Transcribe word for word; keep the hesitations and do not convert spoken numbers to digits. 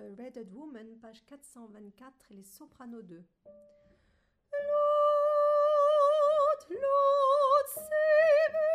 A Redhead Woman, page quatre cent vingt-quatre, les sopranos deux. Lord, Lord, save